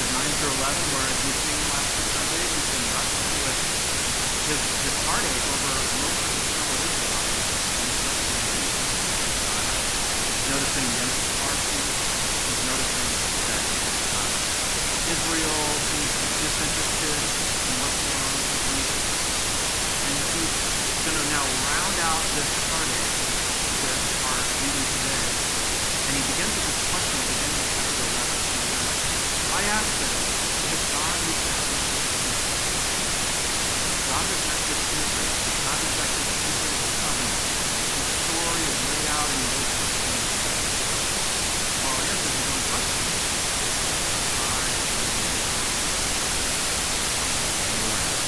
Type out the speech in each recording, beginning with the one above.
verses 9 through 11, where as we've seen in the last 2 Sundays, he's been wrestling with his heartache over Moses' fellow Israelites and the rest of the nation. He's noticing the empty parsons. He's noticing that Israel seems to be disinterested in what's going on with Jesus. And he's going to now round out this heartache with our reading today. And he begins with this question beginning in chapter 11. He says, I ask then, has God rejected his people? Has God rejected Israel? Has God rejected keeping the covenant? The story is laid out in the Old Testament. Paul answers his own question. I am your God.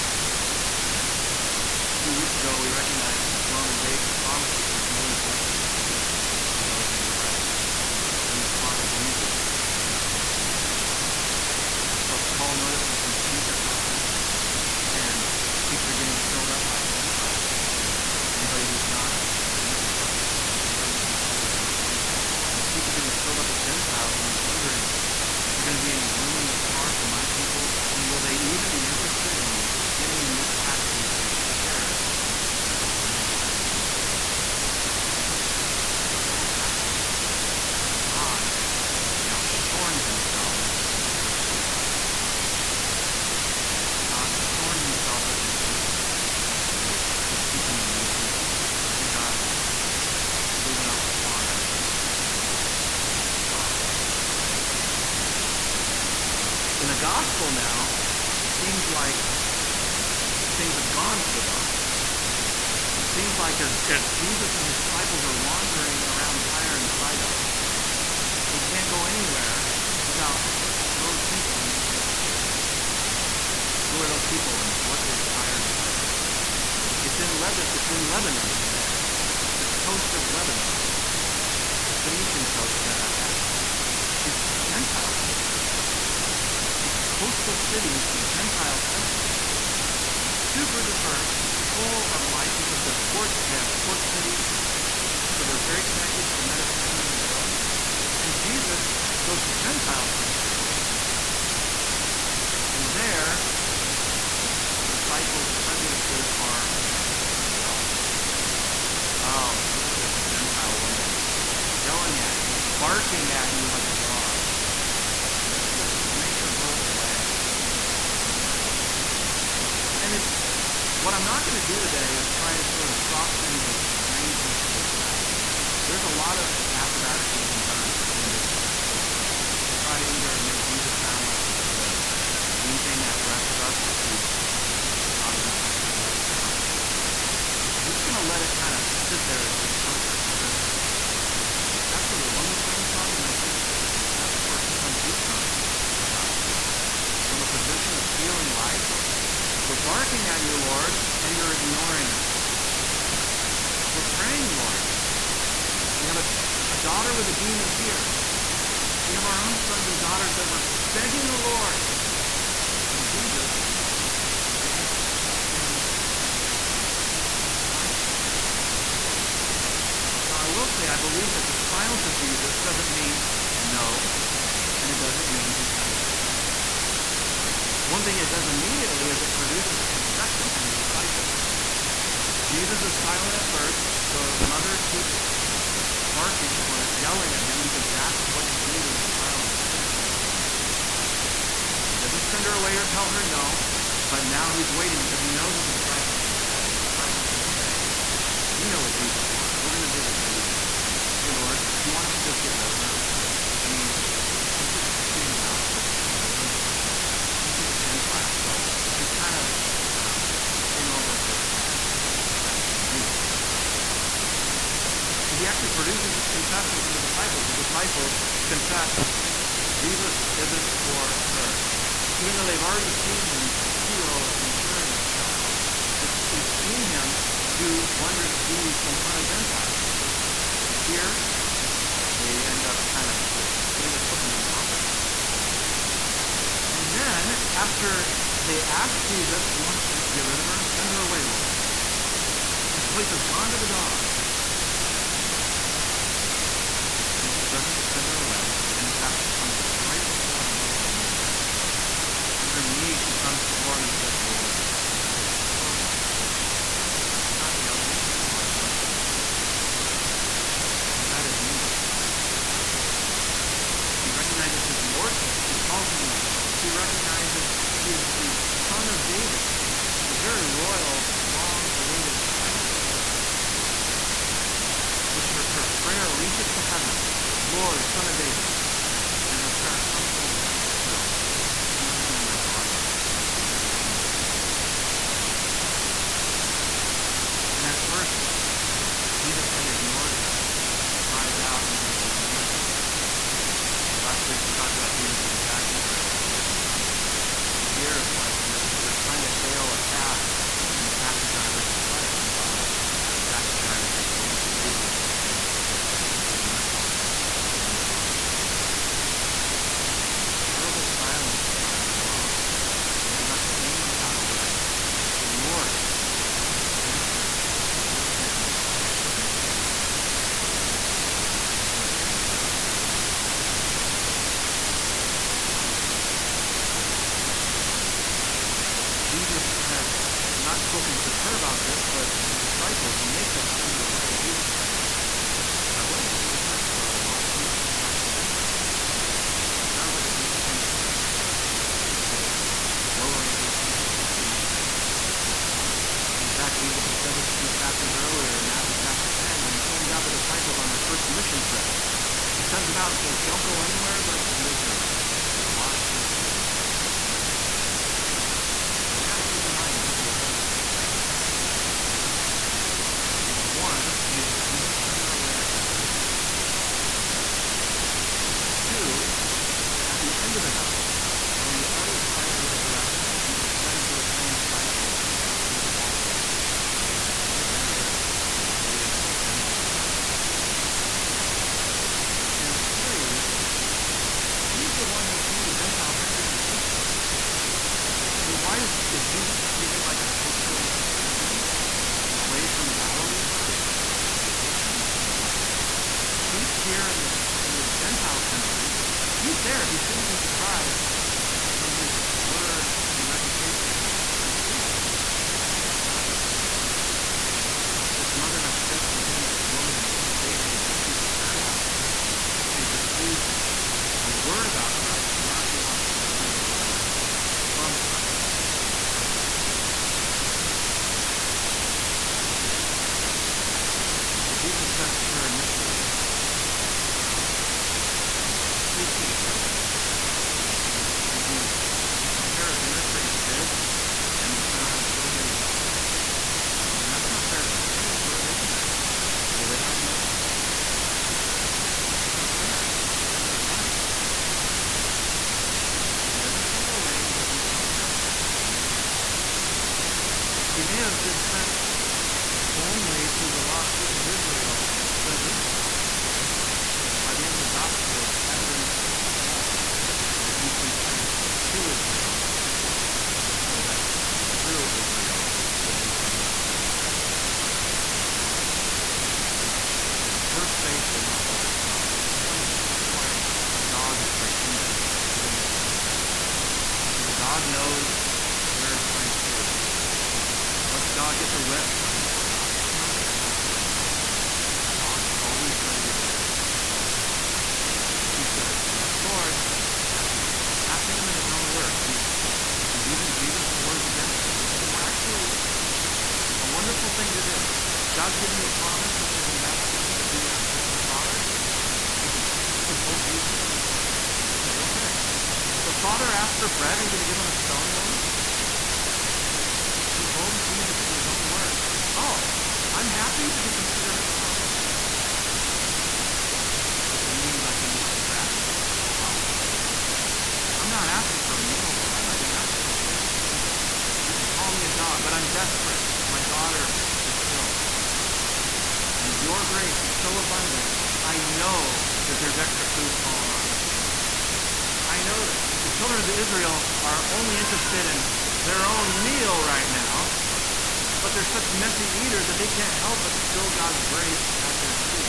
A few weeks ago, we recognized the throne of David promises his many blessings to those who are right. And the spot of Jesus is fulfilled. But Paul notices these sheep are gone, and sheep are getting filled up by Gentiles. Anybody who's not Jesus lovers, anybody who's not followers of Jesus. And sheep are getting filled up with Gentiles, and he's wondering, is there going to be any room in this car for my people? And will they even be interested in getting in this taxi to share with the Gentiles? But what has happened? God has now shorn himself of his people. God has shorn himself of his people. And he's seeking a new people. I think God has given up on his cause. In the gospel now, it seems like things have gone for the gospel. It seems like as Jesus and his disciples are wandering around Tyre and Sidon, they can't go anywhere without those people in this location. Who are those people and what is Tyre and Sidon? It's in Lebanon today. The coast of Lebanon, the Phoenician coast that is Gentile country. It's coastal cities, Gentile country. Super diverse, full of life because they have port cities, so they're very connected to the Mediterranean world. And Jesus goes to Gentile country, and there, the disciples' prejudices are flawed. Oh, look at this Gentile woman yelling at you, barking at you like a dog. Make her go away. And what I'm not going to do today is try to sort of soften the strangeness of this passage. There's a lot of acrobatics that have been done in this passage to try to either make Jesus sound like he's good, winking at the rest of us like he's not as interested in what we're talking about. I'm just going to let it kind of sit there as discomfort because that's where the woman's coming from, and I think that's where sometimes we come to the gospel. From a position of feeling like we're barking at you, Lord, and you're ignoring us. We're praying, Lord. We have a daughter with a demon here. We have our own sons and daughters that we're begging the Lord. And Jesus is just standing silent. Now, I will say I believe that the silence of Jesus doesn't mean no, and it doesn't mean he's done his job. One thing it does immediately is it produces concession from the disciples. Jesus is silent at first. The mother keeps barking or yelling at him because that's what you do to a child of sin. He doesn't send her away or tell her no, but now he's waiting because he knows what the disciples will say. The disciples will say, we know what Jesus wants. We're going to do what Jesus says. Hey, Lord, if you want us to just get rid of her, I mean, she's just being obnoxious and annoying. She's a Gentile, so she's kind of in over her head. We know that. So he actually produces this confession from the disciples. The disciples confess Jesus isn't for her. Even though they've already seen him heal and cure this child, they've seen him do wondrous deeds in front of Gentiles. Here, they end up kind of putting a foot in their mouth. And then, after they ask Jesus, you want us to just get rid of her? Send her away, Lord. And so he says, gone to the dogs. Jesus doesn't send her away, and in fact, comes right before her mother. spoiled long-awaited sacrifice. Her prayer reaches to heaven, Lord, Son of David, and her prayer comes to me fulfilled. Give me my daughter, because she is sick. And at first, Jesus had ignored her, cries out in his humility. Last week we talked about Jesus' compassion for his disciples. And here it's like they're trying to hail a cab, and the taxi driver's light comes on. The taxi driver says, "Don't do this. Do not help her. She is in distress." Terrible silence around the world. They left shame without a word. The Lord answered with him submission. Jesus had not spoken to her about this, but his disciples, and they kept sending away. Jesus said, what did Jesus say? Lost sheep have to shepherd. It sounds like a Jesus thing to say. Lowering his people to sheep. In fact, Jesus had said this a few chapters earlier in Matthew chapter 10 when he sends out the disciples on their first mission trip. He sends them out and says, don't go anywhere but to Israel, to the lost sheep of Israel. So we got to keep in mind a couple of things here. One is Jesus sent her away as a savior. Two, at the end of the night, on the other side of the resurrection, Jesus sends those same disciples to the altar together with the Gentiles. And three, he's the one who drew the Gentiles into his kingdom. I mean, why is Jesus treated like a coastal citizen away from Galilee first? Vacation? He's here in this Gentile country. He's there. He shouldn't be surprised when his word and reputation is preached. His mother has placed in him this woman who David received a prayer about. She's received a word about Christ, and now she wants to receive a word from Christ. So Jesus says to her initially, please keep still. And he prepares dinner for these kids, and they sit around still getting fed. And that's not fair to the kids. What are they going to do? Will they have milk? That's not fair. They're done. He doesn't send her away. He doesn't tell her. He may have been sent only to the lost sheep of Israel, but at least by the end of the gospel, it's evident to all that he's been sent to Israel so that through Israel would be saved. Her faith will not let her stop. That's why a dog is very easy to get into her faith. Because a dog knows where it's trying to food. Once a dog gets a whip, it's not very hard to let it go. A dog is always going to be there. She says, yes, Lord. Not saying them in his own words. She's using Jesus' words against him. She says, well, actually, a wonderful thing to do. God's given you a promise, which is in baptism, to be a spiritual father. You can told Jesus. He says, okay. If the father asks for bread, are you going to give him a stone then? He told Jesus in his own words, oh, I'm happy to be considered a father. Which means I can eat scraps off the table. I'm not asking for a meal, Lord. I'm not even asking for food. You can call me a dog, but I'm desperate. My daughter is ill. And your grace is so abundant, I know that there's extra food falling on her table. I know this. The children of Israel are only interested in their own meal right now, but they're such messy eaters that they can't help but spill God's grace at their feet.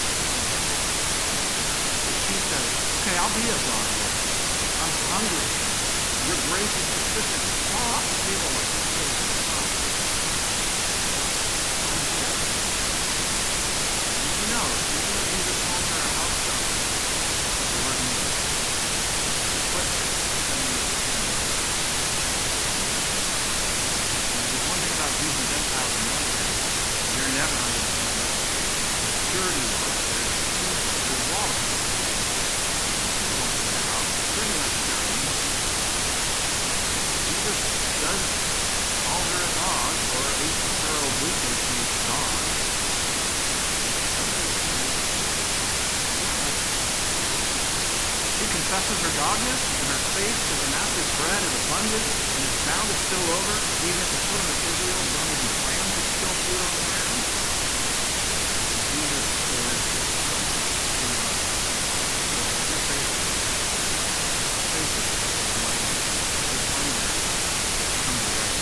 So she says, okay, I'll be a dog, Lord. I'm hungry. Your grace is sufficient. Fall off the table like the kids at the top. I'm here. And she knows, even though Jesus calls her a house dog, what the word means. She quits pretending it's a human. And if there's one thing about Jews and Gentiles, her dogness and her faith that the master's bread is abundant and is bound to spill over, even if the children of Israel don't even plan to spill food on the ground. Jesus is in our your faith is mighty. It's unmatched. Come your way.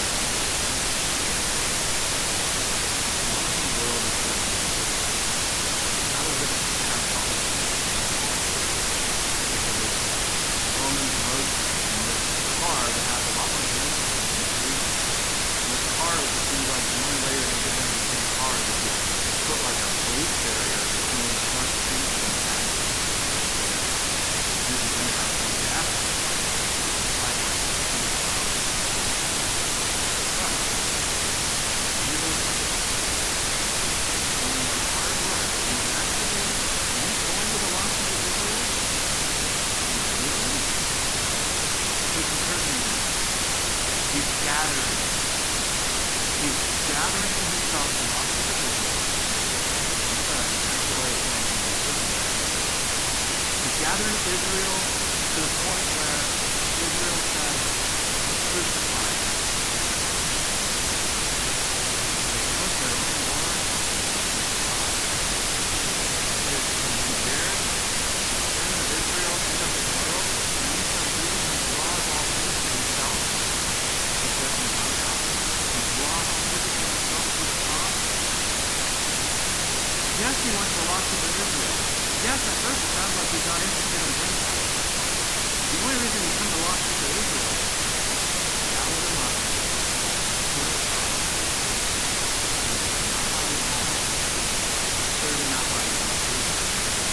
A lot of the world is just not as if it has all the pieces and all the pieces. Romans wrote in this car that has a lot more Gentiles than Jews. And this car, it just seems like the only way you're going to get them in the same car is if you put like a police barrier between the front seats and the back seats. Jews and Gentiles don't get access to the highway. But even doing the hard work, he's actually, when he's going to the lost sheep of Israel, he's leading, he's imprisoning them. He's gathering. He's gathering to himself the lost sheep of Israel. Because that's the way it's going to be, isn't it? He's gathering Israel to the point where Israel says, crucify him. They put their own Lord on the cross. It compares the sin of Israel, sin of the world, and in so doing, he draws all sinners to himself, just as he's done now. He draws all sinners to himself through the cross. Yes, he went to the lost sheep of Israel. Yes, at first it sounds like he's not interested in Gentiles. The only reason he's come to the lost sheep of Israel, gathered them up, put a cross, not by his own, clearly not by his own wisdom,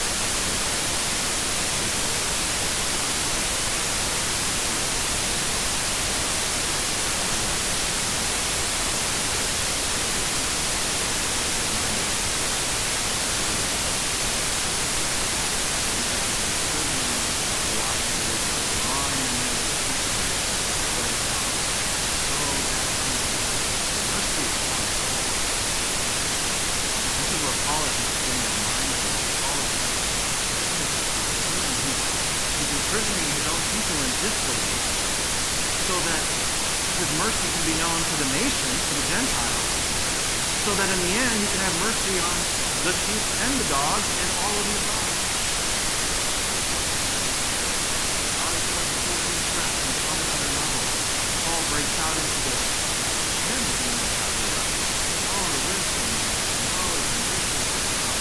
Paul is getting his mind from. Paul is he's imprisoning his own people in disbelief so that his mercy can be known to the nations, to the Gentiles, so that in the end he can have mercy on the sheep and the dogs and all of you gods. God is going to pull him back on some another level. Paul breaks out into this hymn at the end of chapter 11. Oh, the wisdom and knowledge and riches of God.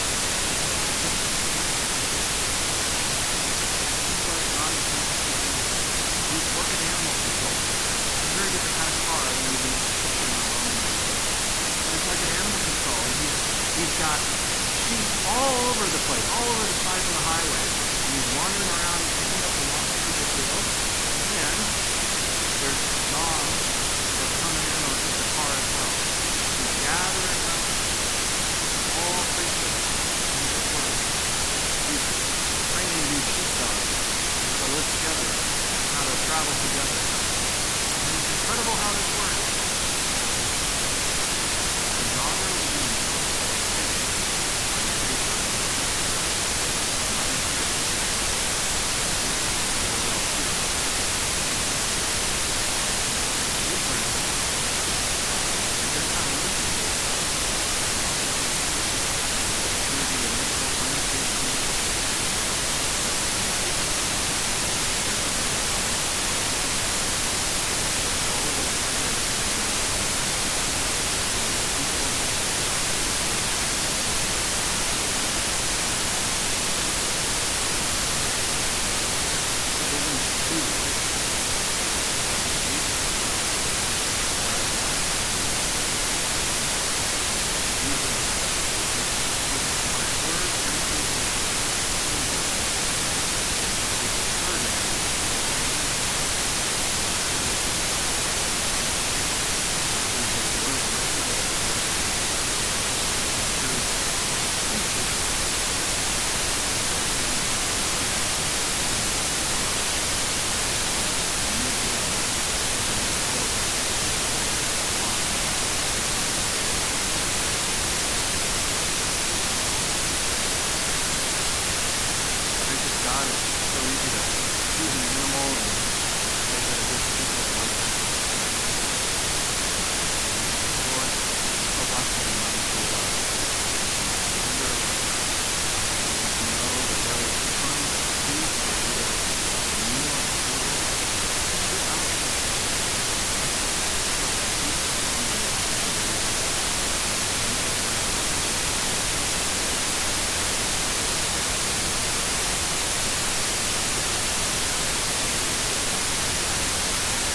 This is what God is going to do. He's working animal control. It's a very different kind of car than we've been picturing on Romans 8. But it's like an animal control. He's got sheep all over the place, all over the sides of the highway. And he's wandering around picking up the lost sheep of Israel. And there's dogs that are coming in with the car as well. He's gathering up all creatures in his work. He's training these sheepdogs how to live together, how to travel together. And it's incredible how this works.